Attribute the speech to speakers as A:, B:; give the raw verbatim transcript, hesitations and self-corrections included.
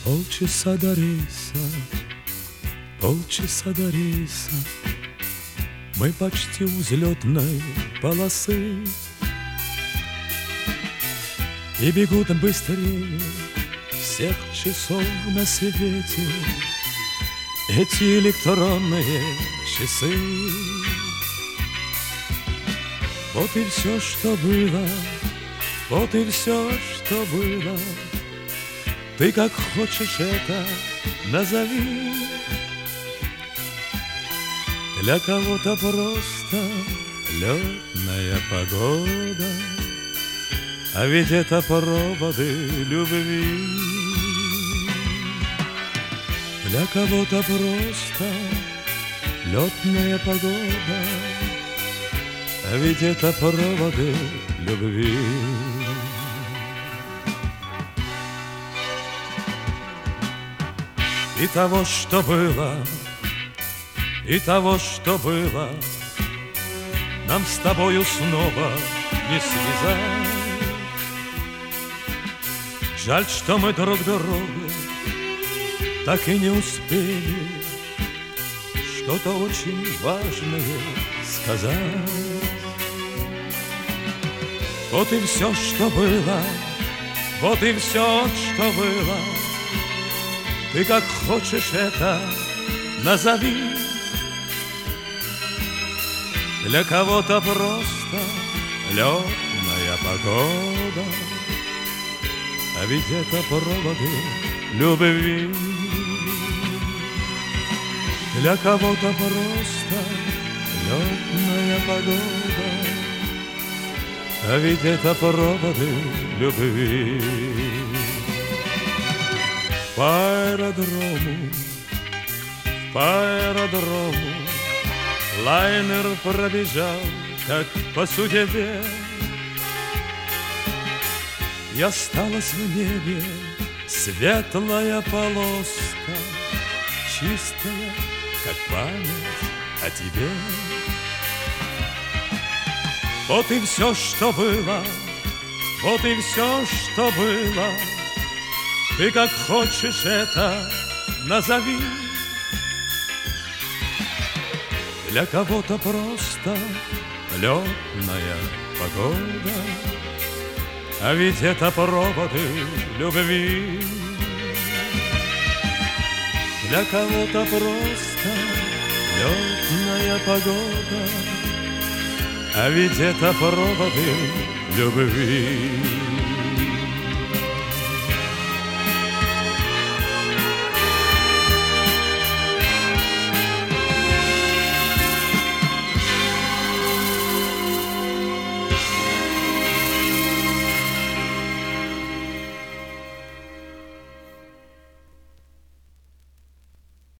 A: Полчаса до рейса, полчаса до рейса, мы почти у взлетной полосы. И бегут быстрее всех часов на свете эти электронные часы. Вот и все, что было, вот и все, что было. Ты как хочешь это назови. Для кого-то просто летная погода, а ведь это проводы любви. Для кого-то просто летная погода, а ведь это проводы любви. И того, что было, и того, что было, нам с тобою снова не связать. Жаль, что мы друг другу так и не успели что-то очень важное сказать. Вот и все, что было, вот и все, что было. Ты как хочешь это назови. Для кого-то просто летная погода, а ведь это проводы любви. Для кого-то просто летная погода, а ведь это проводы любви. По аэродрому, по аэродрому лайнер пробежал, как по судьбе. И осталась в небе светлая полоска, чистая, как память о тебе. Вот и все, что было, вот и все, что было. Ты как хочешь это назови. Для кого-то просто летная погода, а ведь это проводы любви. Для кого-то просто летная погода, а ведь это проводы любви.